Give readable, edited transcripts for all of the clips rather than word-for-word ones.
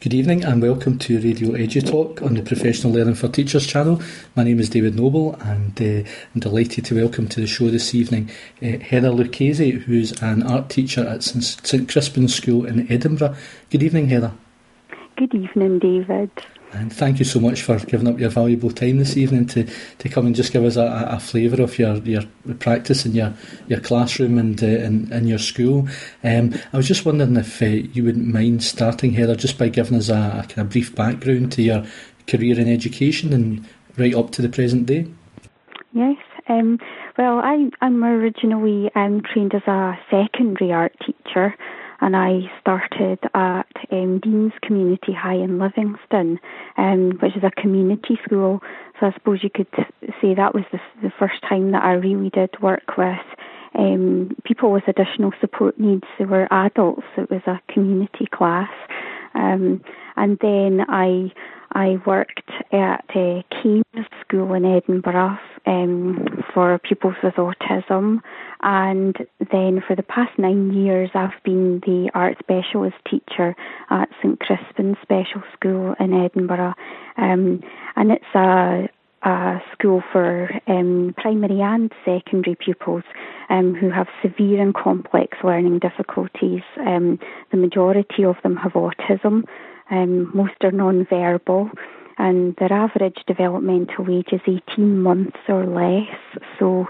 Good evening and welcome to Radio EduTalk on the Professional Learning for Teachers channel. My name is David Noble and I'm delighted to welcome to the show this evening Heather Lucchese, who's an art teacher at St Crispin's School in Edinburgh. Good evening, Heather. Good evening, David. And thank you so much for giving up your valuable time this evening to come and just give us a flavour of your practice in your classroom and in your school. I was just wondering if you wouldn't mind starting, Heather, just by giving us a kind of brief background to your career in education and right up to the present day. Yes. Well, I'm originally trained as a secondary art teacher, and I started at Dean's Community High in Livingston, which is a community school. So I suppose you could say that was the first time that I really did work with people with additional support needs. They were adults. It was a community class. And then I worked at Keynes School in Edinburgh for pupils with autism, and then for the past 9 years I've been the art specialist teacher at St Crispin's Special School in Edinburgh, and it's a school for primary and secondary pupils who have severe and complex learning difficulties. The majority of them have autism. Most are non-verbal, and their average developmental age is 18 months or less. So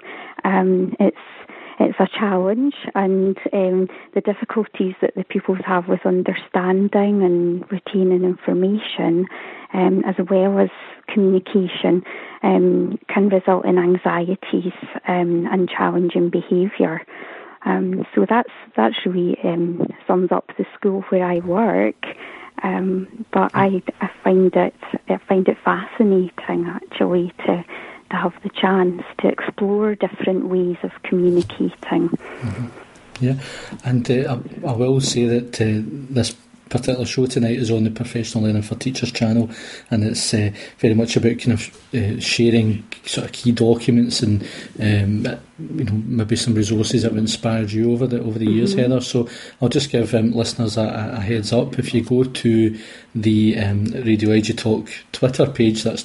it's a challenge, and the difficulties that the pupils have with understanding and retaining information, as well as communication, can result in anxieties and challenging behaviour. So that's really sums up the school where I work. But I find it fascinating actually to have the chance to explore different ways of communicating. Mm-hmm. Yeah, and I will say that this particular show tonight is on the Professional Learning for Teachers channel, and it's very much about kind of sharing sort of key documents and maybe some resources that have inspired you over the years, Heather. So I'll just give listeners a heads up. If you go to the Radio EduTalk Twitter page, that's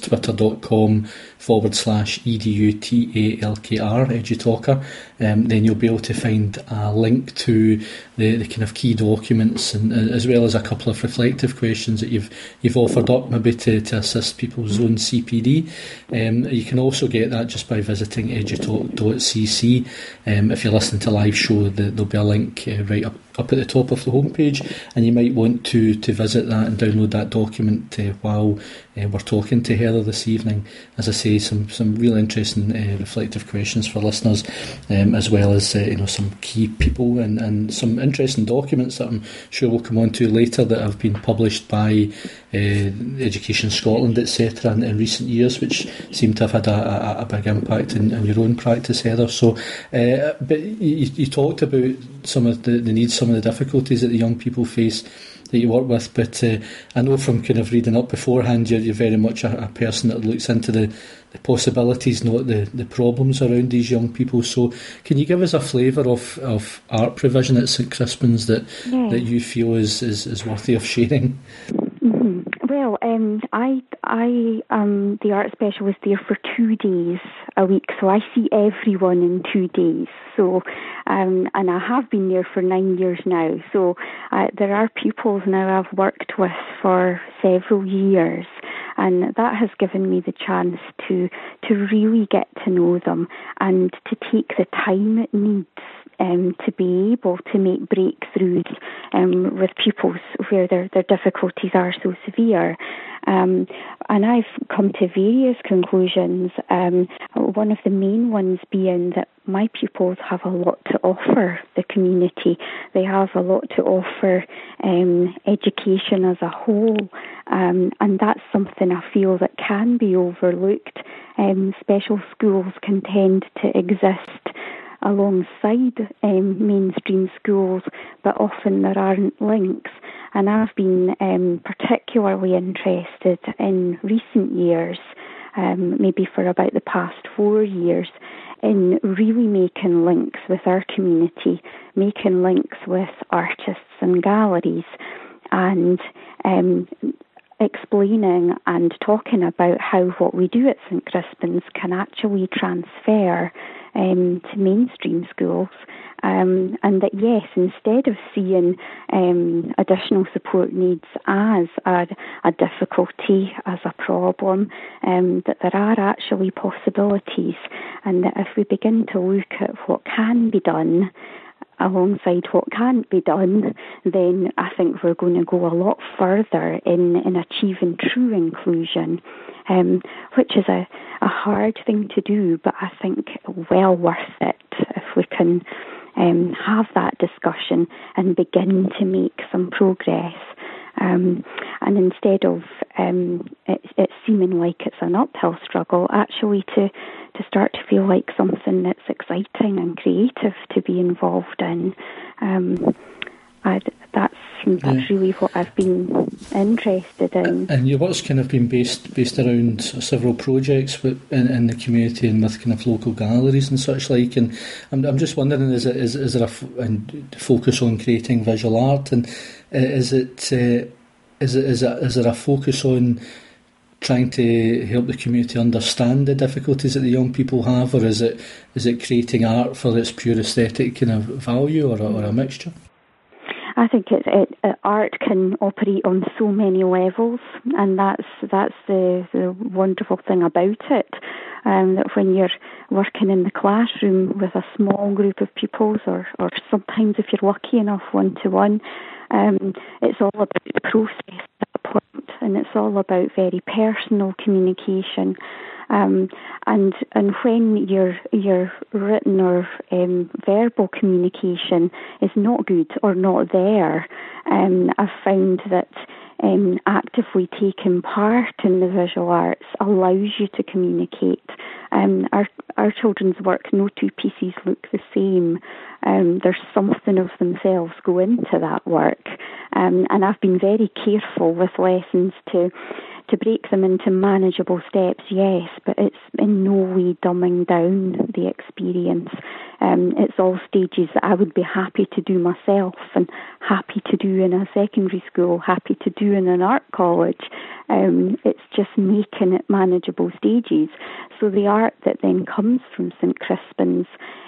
twitter.com/EDUTALKR, EduTalker, then you'll be able to find a link to the kind of key documents, and as well as a couple of reflective questions that you've offered up maybe to assist people's own CPD. You can also get that just by visiting edutalk.cc. If you're listening to a live show, there'll be a link right up at the top of the homepage, and you might want to visit that and download that document while we're talking to Heather this evening. As I say, some real interesting reflective questions for listeners, as well as some key people and some interesting documents that I'm sure we'll come on to later that have been published by Education Scotland, etc. in recent years, which seem to have had a big impact in your own practice, Heather. So, but you talked about some of the needs, some of the difficulties that the young people face that you work with, but I know from kind of reading up beforehand, you're very much a person that looks into the possibilities, not the problems around these young people. So can you give us a flavour of art provision at St Crispin's that you feel is worthy of sharing? Mm-hmm. Well, I am the art specialist there for 2 days a week, so I see everyone in 2 days. So, and I have been there for 9 years now. So there are pupils now I've worked with for several years, and that has given me the chance to really get to know them and to take the time it needs to be able to make breakthroughs with pupils where their difficulties are so severe. And I've come to various conclusions, one of the main ones being that my pupils have a lot to offer the community. They have a lot to offer education as a whole, and that's something I feel that can be overlooked. Special schools can tend to exist alongside mainstream schools, but often there aren't links. And I've been particularly interested in recent years, maybe for about the past 4 years, in really making links with our community, making links with artists and galleries. and explaining and talking about how what we do at St Crispin's can actually transfer to mainstream schools. And that, yes, instead of seeing additional support needs as a difficulty, as a problem, that there are actually possibilities, and that if we begin to look at what can be done alongside what can't be done, then I think we're going to go a lot further in achieving true inclusion, which is a hard thing to do, but I think well worth it if we can have that discussion and begin to make some progress. And instead of it seeming like it's an uphill struggle, actually to start to feel like something that's exciting and creative to be involved in. That's really what I've been interested in. And your work's kind of been based around several projects in the community and with kind of local galleries and such like. And I'm just wondering, is there a focus on creating visual art, and is there a focus on trying to help the community understand the difficulties that the young people have, or is it creating art for its pure aesthetic kind of value, or a mixture? I think art can operate on so many levels, and that's the wonderful thing about it. That when you're working in the classroom with a small group of pupils, or sometimes if you're lucky enough one-to-one, it's all about the process at that point, and it's all about very personal communication. And when your written or verbal communication is not good or not there, I've found that actively taking part in the visual arts allows you to communicate. Our children's work, no two pieces look the same. There's something of themselves go into that work, and I've been very careful with lessons to break them into manageable steps, yes, but it's in no way dumbing down the experience. It's all stages that I would be happy to do myself, and happy to do in a secondary school, happy to do in an art college. It's just making it manageable stages. So the art that then comes from St Crispin's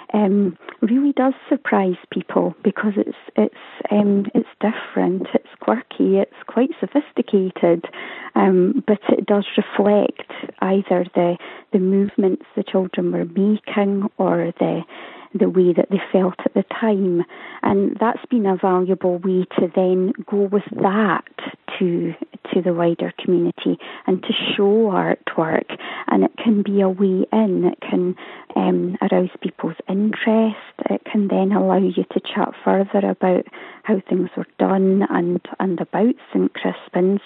really does surprise people, because it's different, it's quirky, it's quite sophisticated, but it does reflect either the movements the children were making, or the way that they felt at the time. And that's been a valuable way to then go with that to the wider community and to show artwork. And it can be a way in. It can arouse people's interest. It can then allow you to chat further about how things were done and about St Crispin's.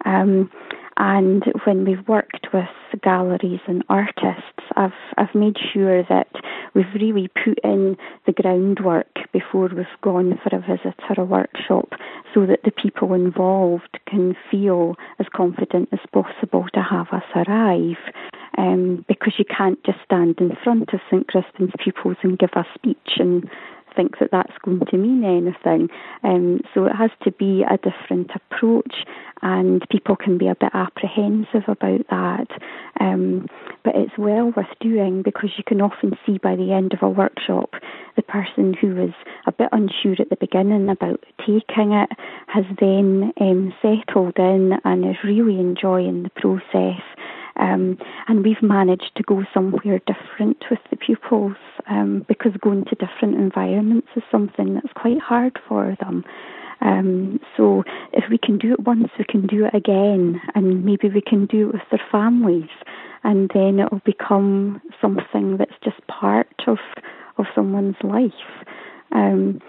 And when we've worked with galleries and artists, I've made sure that we've really put in the groundwork before we've gone for a visit or a workshop, so that the people involved can feel as confident as possible to have us arrive. Because you can't just stand in front of St Crispin's pupils and give a speech and think that that's going to mean anything. So it has to be a different approach, and people can be a bit apprehensive about that. But it's well worth doing, because you can often see by the end of a workshop the person who was a bit unsure at the beginning about taking it has then settled in and is really enjoying the process. And we've managed to go somewhere different with the pupils, because going to different environments is something that's quite hard for them. So if we can do it once, we can do it again, and maybe we can do it with their families, and then it will become something that's just part of someone's life. And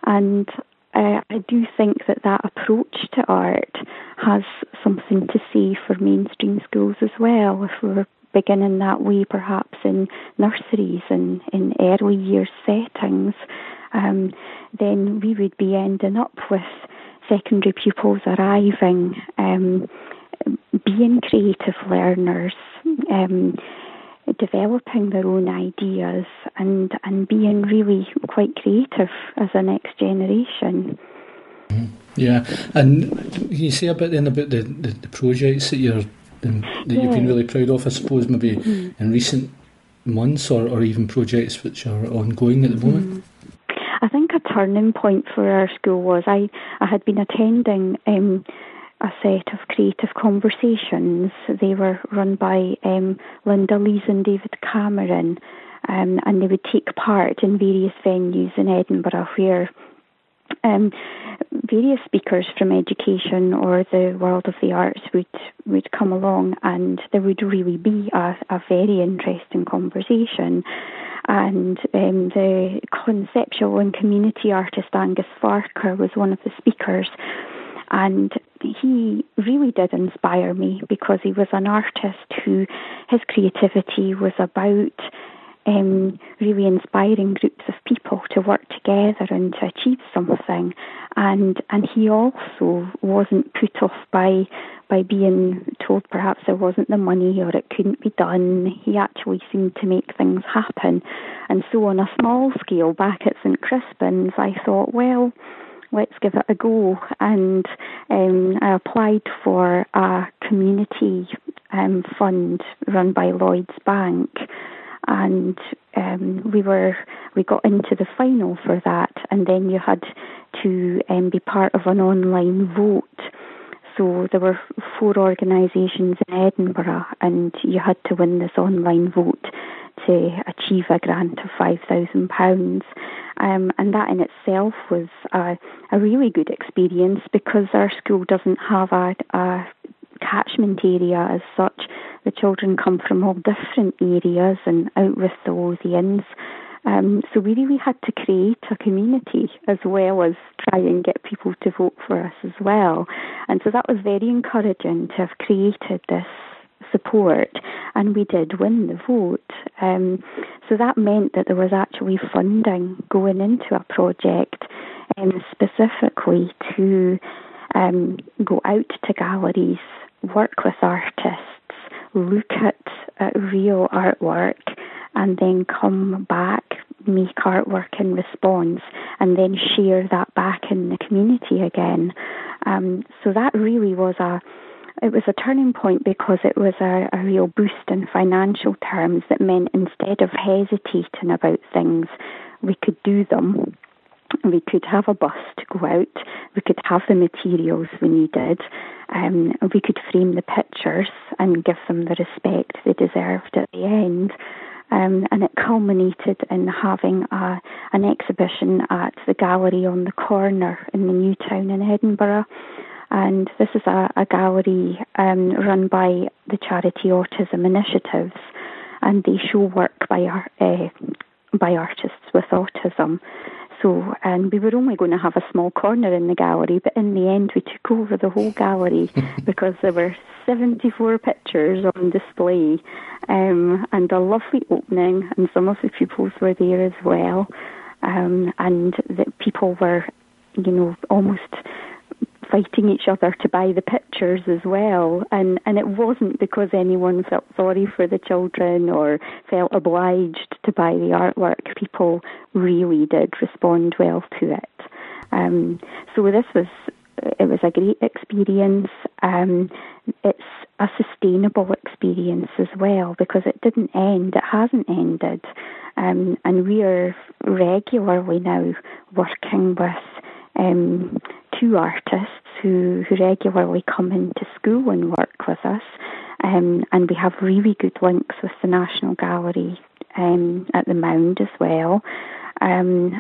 I do think that approach to art has something to say for mainstream schools as well. If we're beginning that way, perhaps in nurseries and in early years settings, then we would be ending up with secondary pupils arriving, being creative learners, developing their own ideas, and being really quite creative as a next generation. Yeah, and can you say a bit then about the projects that you've been really proud of, I suppose, maybe in recent months or even projects which are ongoing at the moment? I think a turning point for our school was I had been attending a set of creative conversations. They were run by Linda Lees and David Cameron, and they would take part in various venues in Edinburgh where various speakers from education or the world of the arts would come along, and there would really be a very interesting conversation. And the conceptual and community artist Angus Farquhar was one of the speakers, and he really did inspire me because he was an artist who his creativity was about really inspiring groups of people to work together and to achieve something. And he also wasn't put off by being told perhaps there wasn't the money or it couldn't be done. He actually seemed to make things happen. And so on a small scale back at St Crispin's, I thought, well, let's give it a go. And I applied for a community fund run by Lloyds Bank. And we got into the final for that, and then you had to be part of an online vote. So there were 4 organisations in Edinburgh, and you had to win this online vote to achieve a grant of £5,000. And that in itself was a really good experience because our school doesn't have a catchment area as such. The children come from all different areas and out with the Lothians. So we really had to create a community as well as try and get people to vote for us as well. And so that was very encouraging to have created this support, and we did win the vote. So that meant that there was actually funding going into a project specifically to go out to galleries, work with artists, look at real artwork, and then come back, make artwork in response, and then share that back in the community again. So that really was a turning point because it was a real boost in financial terms that meant instead of hesitating about things, we could do them. We could have a bus to go out. We could have the materials we needed. We could frame the pictures and give them the respect they deserved at the end. And it culminated in having an exhibition at the Gallery on the Corner in the New Town in Edinburgh. And this is a gallery run by the charity Autism Initiatives, and they show work by artists with autism. So, and we were only going to have a small corner in the gallery, but in the end we took over the whole gallery because there were 74 pictures on display, and a lovely opening, and some of the pupils were there as well, and the people were, almost fighting each other to buy the pictures as well, and it wasn't because anyone felt sorry for the children or felt obliged to buy the artwork. People really did respond well to it. So it was a great experience. It's a sustainable experience as well because it didn't end. It hasn't ended, and we are regularly now working with 2 artists who regularly come into school and work with us, and we have really good links with the National Gallery at the Mound as well, and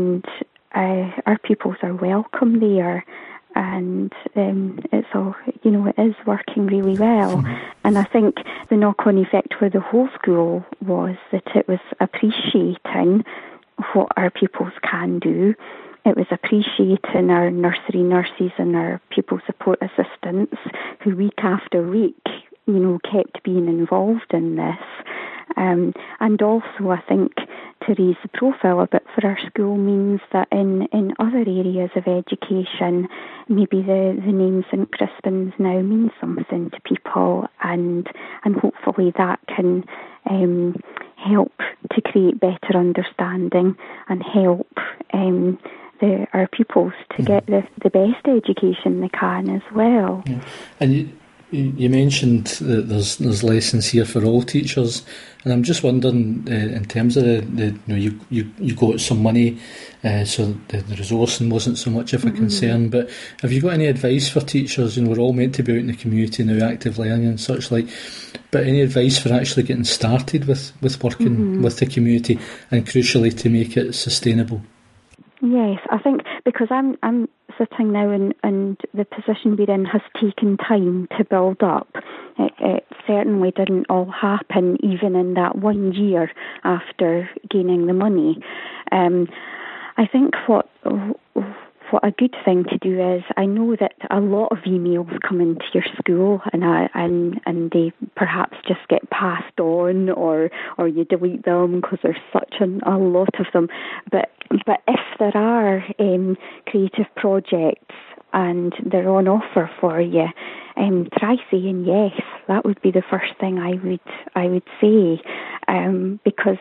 our pupils are welcome there, and it's all, it is working really well. And I think the knock-on effect for the whole school was that it was appreciating what our pupils can do. It was appreciating our nursery nurses and our pupil support assistants who week after week, kept being involved in this. And also I think to raise the profile a bit for our school means that in other areas of education, maybe the name St Crispin's now means something to people, and hopefully that can help to create better understanding and help our pupils to get the best education they can as well. Yeah. And you mentioned that there's lessons here for all teachers, and I'm just wondering, in terms of you got some money, so the resourcing wasn't so much of a concern. But have you got any advice for teachers? We're all meant to be out in the community now, active learning and such like. But any advice for actually getting started with working with the community, and crucially to make it sustainable? Yes, I think because I'm sitting now and the position we're in has taken time to build up. It certainly didn't all happen even in that 1 year after gaining the money. I think what a good thing to do is, I know that a lot of emails come into your school and they perhaps just get passed on, or you delete them because there's such a lot of them. But if there are creative projects and they're on offer for you, try saying yes. That would be the first thing I would say, because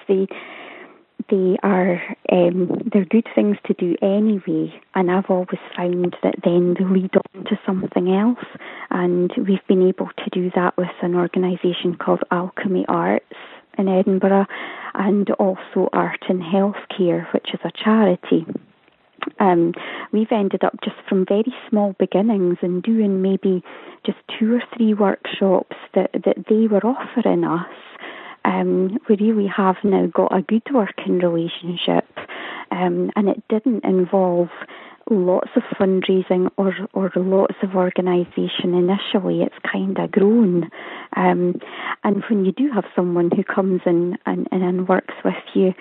they're good things to do anyway, and I've always found that then they lead on to something else, and we've been able to do that with an organisation called Alchemy Arts in Edinburgh, and also Art in Healthcare, which is a charity. We've ended up just from very small beginnings and doing maybe just 2 or 3 workshops that they were offering us. We really have now got a good working relationship, and it didn't involve lots of fundraising or lots of organisation initially. It's kind of grown, and when you do have someone who comes in and works with you,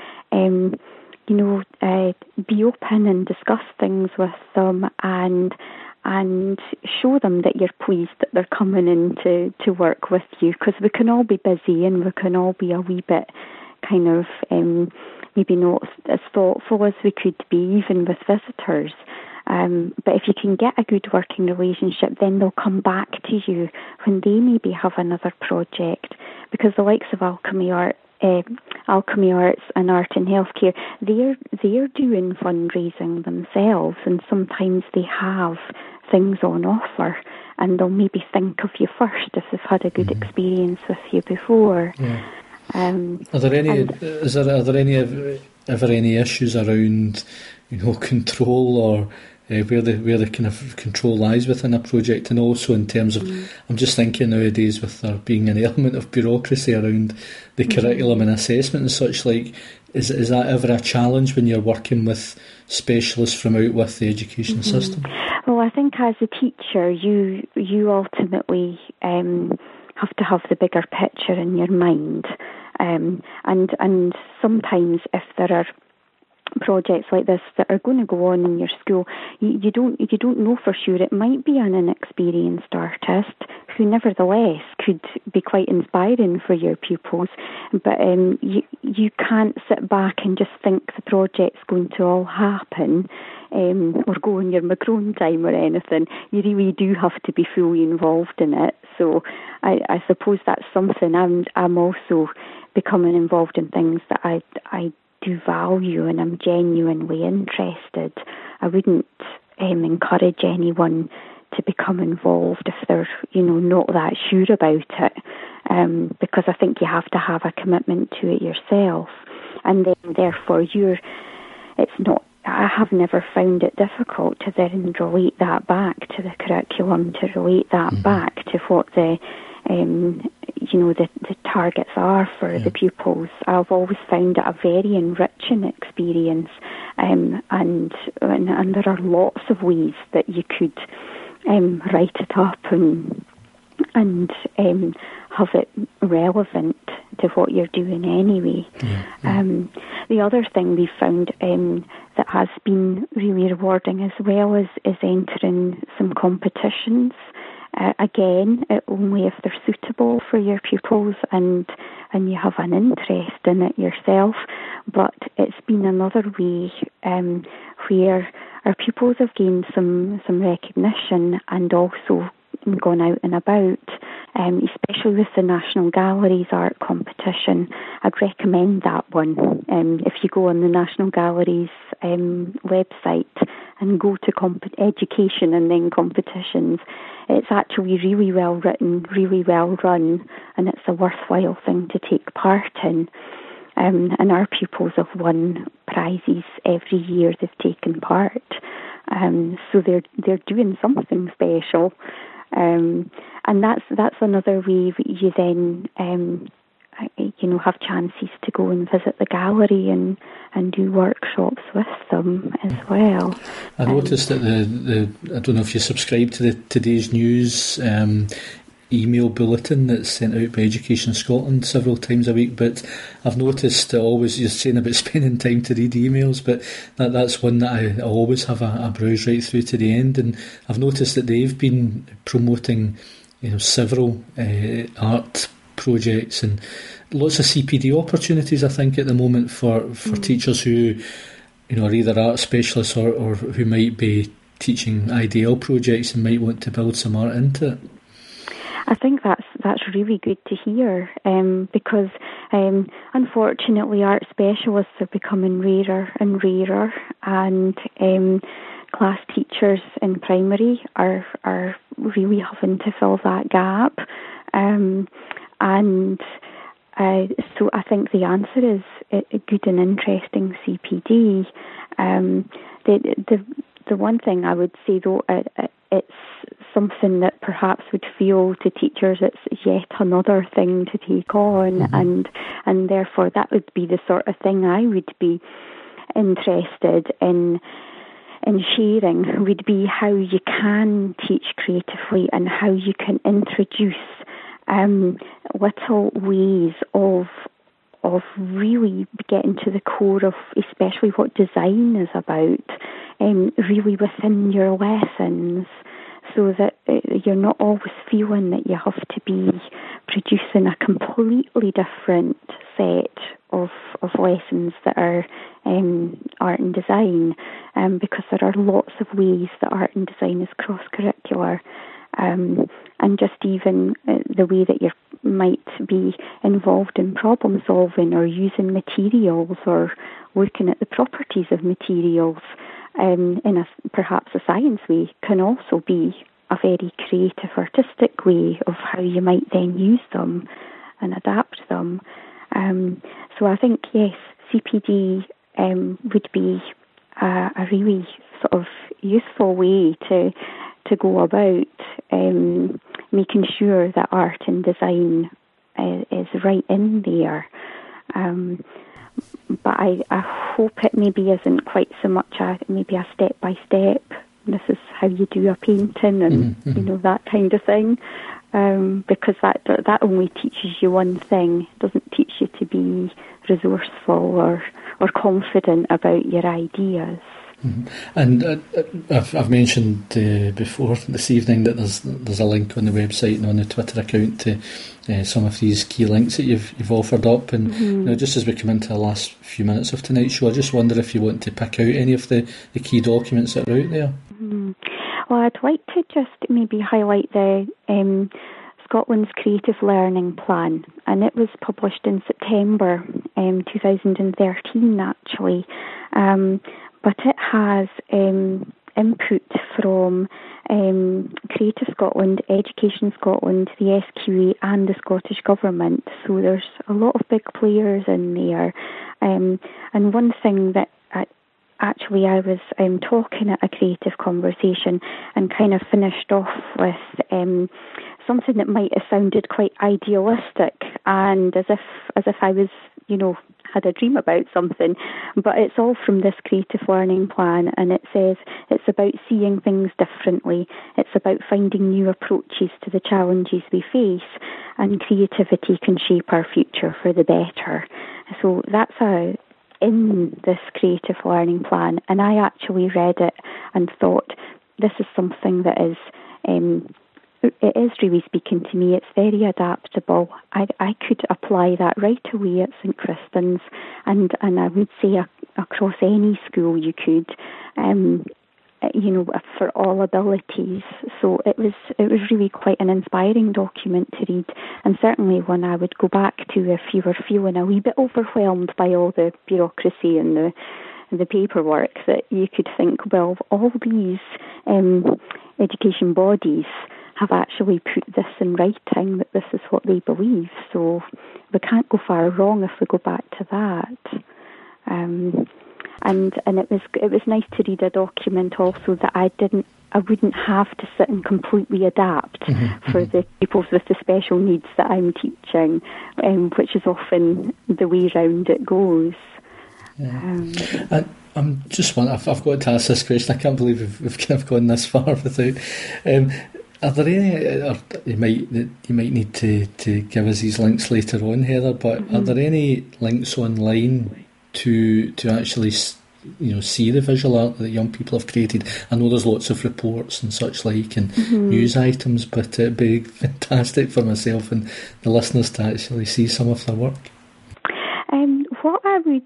be open and discuss things with them and show them that you're pleased that they're coming in to work with you, because we can all be busy and we can all be a wee bit kind of maybe not as thoughtful as we could be, even with visitors. But if you can get a good working relationship, then they'll come back to you when they maybe have another project, because the likes of Alchemy Arts and Art in Healthcare, they're doing fundraising themselves, and sometimes they have things on offer, and they'll maybe think of you first if they've had a good experience with you before. Yeah. Are there any issues around control, or where the kind of control lies within a project, and also in terms of, I'm just thinking nowadays with there being an element of bureaucracy around the curriculum and assessment and such like, is that ever a challenge when you're working with specialists from out with the education system? Well, I think as a teacher, you ultimately have to have the bigger picture in your mind, and sometimes if there are projects like this that are going to go on in your school, you don't know for sure. It might be an inexperienced artist who nevertheless could be quite inspiring for your pupils, but you can't sit back and just think the project's going to all happen or go in your Macron time or anything. You really do have to be fully involved in it. So I suppose that's something I'm also becoming involved in, things that I do value and I'm genuinely interested. I wouldn't encourage anyone to become involved if they're not that sure about it, because I think you have to have a commitment to it yourself, and then therefore I have never found it difficult to then relate that back to the curriculum, to relate that back to what the targets are for the pupils. I've always found it a very enriching experience, and there are lots of ways that you could write it up and have it relevant to what you're doing anyway. The other thing we found that has been really rewarding as well is entering some competitions. Again, only if they're suitable for your pupils and you have an interest in it yourself. But it's been another way where our pupils have gained some recognition and also gone out and about, especially with the National Galleries art competition. I'd recommend that one. If you go on the National Galleries website, go to education and then competitions. It's actually really well written, really well run, and it's a worthwhile thing to take part in. And our pupils have won prizes every year they've taken part. So they're doing something special. And that's another way that you then have chances to go and visit the gallery and do workshops with them as well. I noticed that I don't know if you subscribe to the Today's News email bulletin that's sent out by Education Scotland several times a week, but I've noticed that always you're saying about spending time to read emails, but that's one that I always have a browse right through to the end, and I've noticed that they've been promoting several art projects and lots of CPD opportunities, I think, at the moment for teachers who are either art specialists or who might be teaching IDL projects and might want to build some art into it. I think that's really good to hear, because unfortunately art specialists are becoming rarer and rarer, and class teachers in primary are really having to fill that gap. So I think the answer is a good and interesting CPD. The one thing I would say though, it's something that perhaps would feel to teachers it's yet another thing to take on, and therefore that would be the sort of thing I would be interested in sharing, would be how you can teach creatively and how you can introduce little ways of really getting to the core of especially what design is about, really within your lessons, so that you're not always feeling that you have to be producing a completely different set of lessons that are art and design, because there are lots of ways that art and design is cross-curricular. And just even the way that you might be involved in problem solving or using materials or looking at the properties of materials in perhaps a science way can also be a very creative, artistic way of how you might then use them and adapt them. So I think, yes, CPD would be a really sort of useful way to go about making sure that art and design is right in there. But I hope it maybe isn't quite so much maybe a step-by-step, this is how you do a painting and that kind of thing, because that only teaches you one thing. It doesn't teach you to be resourceful or confident about your ideas. And I've mentioned before this evening that there's a link on the website and on the Twitter account to some of these key links that you've offered up. And just as we come into the last few minutes of tonight's show, I just wonder if you want to pick out any of the key documents that are out there. Well, I'd like to just maybe highlight the Scotland's Creative Learning Plan, and it was published in September 2013 actually. But it has input from Creative Scotland, Education Scotland, the SQA and the Scottish Government. So there's a lot of big players in there. And one thing that actually I was talking at a creative conversation and kind of finished off with something that might have sounded quite idealistic and as if I was, had a dream about something, but it's all from this creative learning plan, and it says it's about seeing things differently, it's about finding new approaches to the challenges we face, and creativity can shape our future for the better. So that's in this creative learning plan, and I actually read it and thought this is something that is it is really speaking to me. It's very adaptable. I could apply that right away at St Crispin's, and I would say across any school you could, for all abilities. So it was really quite an inspiring document to read, and certainly one I would go back to if you were feeling a wee bit overwhelmed by all the bureaucracy and the paperwork that you could think, well, all these education bodies have actually put this in writing, that this is what they believe. So we can't go far wrong if we go back to that. And it was nice to read a document also that I wouldn't have to sit and completely adapt for the pupils with the special needs that I'm teaching, which is often the way round it goes. Yeah. I'm just I've got to ask this question. I can't believe we've kind of gone this far without. Are there any? Or you might need to give us these links later on, Heather. But are there any links online to actually see the visual art that young people have created? I know there's lots of reports and such like and news items, but it'd be fantastic for myself and the listeners to actually see some of their work. What I would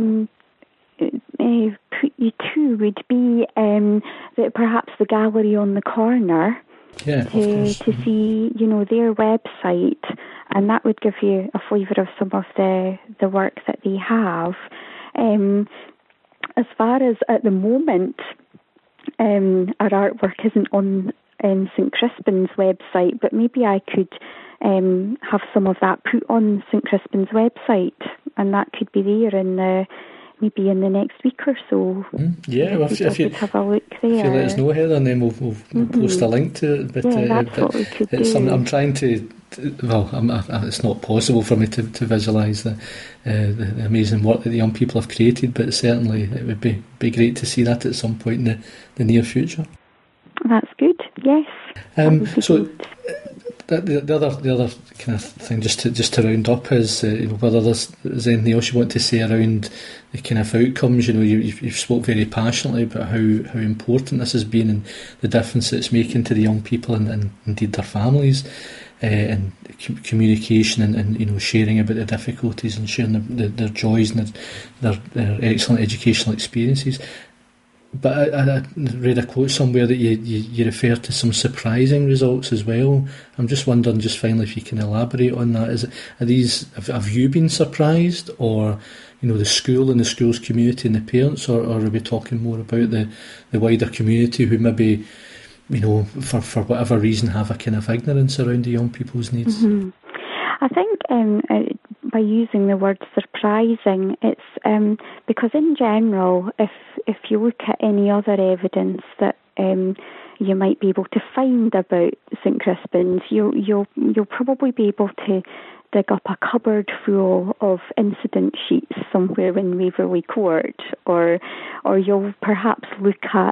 put you to would be that perhaps the gallery on the corner. Yeah, to see, their website, and that would give you a flavour of some of the work that they have. As far as at the moment, our artwork isn't on St Crispin's website, but maybe I could have some of that put on St Crispin's website, and that could be there maybe in the next week or so. Yeah, well, if you have a look there. If you let us know, Heather, and then we'll post a link to it. But, that's what we could do. I'm trying to. Well, it's not possible for me to visualise the amazing work that the young people have created, but certainly it would be great to see that at some point in the near future. That's good. Yes. So. Good. The other kind of thing, just to round up, is whether there's anything else you want to say around the kind of outcomes. You've spoke very passionately about how important this has been and the difference it's making to the young people and indeed their families, and communication and sharing about the difficulties and sharing their joys and their excellent educational experiences. But I read a quote somewhere that you refer to some surprising results as well. I'm just wondering, just finally, if you can elaborate on that. Have you been surprised, or the school and the school's community and the parents, or are we talking more about the wider community who maybe for whatever reason have a kind of ignorance around the young people's needs? I think by using the word surprising, it's because in general, if you look at any other evidence that you might be able to find about St Crispin's, you'll probably be able to dig up a cupboard full of incident sheets somewhere in Waverley Court, or you'll perhaps look at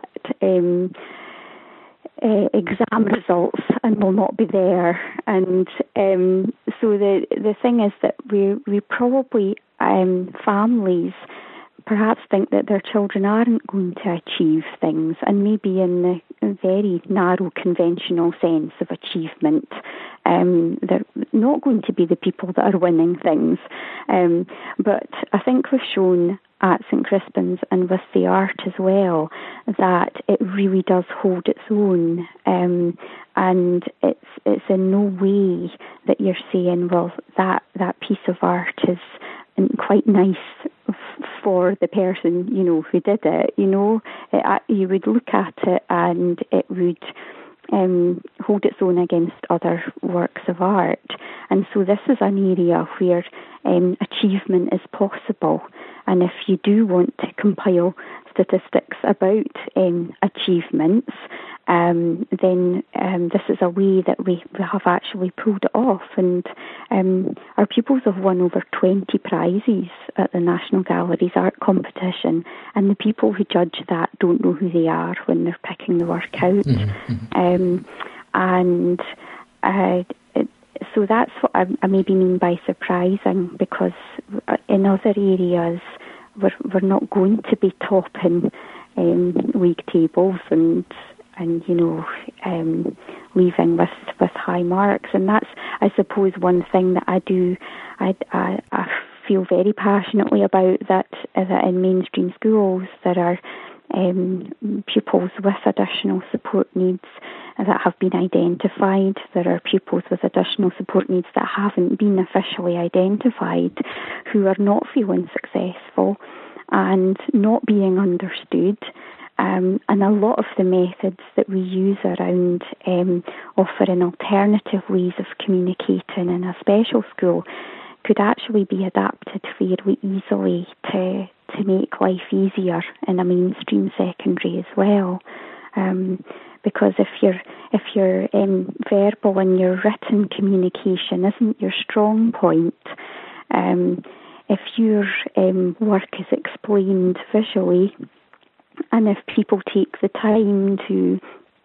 exam results and will not be there, and so the thing is that we probably families perhaps think that their children aren't going to achieve things, and maybe in the very narrow conventional sense of achievement, they're not going to be the people that are winning things. But I think we've shown at St Crispin's and with the art as well that it really does hold its own, and it's in no way that you're saying, well, that piece of art is quite nice for the person who did it. You would look at it and it would hold its own against other works of art, and so this is an area where achievement is possible. And if you do want to compile statistics about achievements, then this is a way that we have actually pulled it off. And our pupils have won over 20 prizes at the National Gallery's art competition, and the people who judge that don't know who they are when they're picking the work out. So that's what I maybe mean by surprising, because in other areas we're not going to be topping league tables and leaving with high marks, and that's, I suppose, one thing that I feel very passionately about, that in mainstream schools there are pupils with additional support needs that have been identified. There are pupils with additional support needs that haven't been officially identified, who are not feeling successful. and not being understood. And a lot of the methods that we use around offering alternative ways of communicating in a special school could actually be adapted fairly easily to make life easier in a mainstream secondary as well. Because if your verbal and your written communication isn't your strong point, if your work is explained visually, and if people take the time to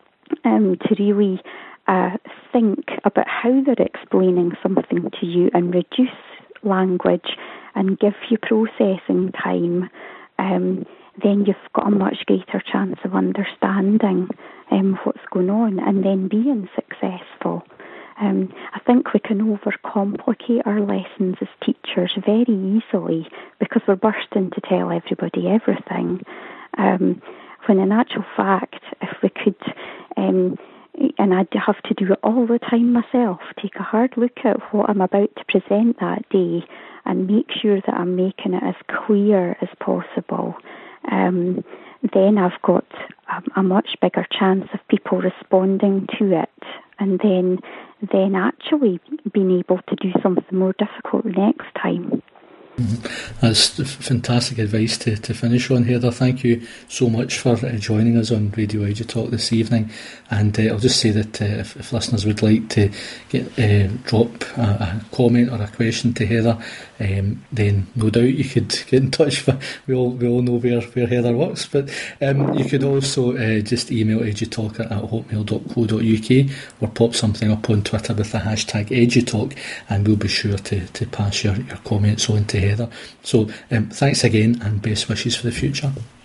really think about how they're explaining something to you and reduce language and give you processing time, then you've got a much greater chance of understanding what's going on and then being successful. I think we can overcomplicate our lessons as teachers very easily because we're bursting to tell everybody everything. When in actual fact, if we could, and I'd have to do it all the time myself, take a hard look at what I'm about to present that day and make sure that I'm making it as clear as possible, then I've got a much bigger chance of people responding to it and then actually being able to do something more difficult next time. That's fantastic advice to finish on, Heather. Thank you so much for joining us on Radio EduTalk this evening. And I'll just say that if listeners would like to drop a comment or a question to Heather, then no doubt you could get in touch. We all know where Heather works, but you could also just email edutalker@hotmail.co.uk or pop something up on Twitter with the hashtag EduTalk, and we'll be sure to pass your comments on to Heather. So thanks again and best wishes for the future.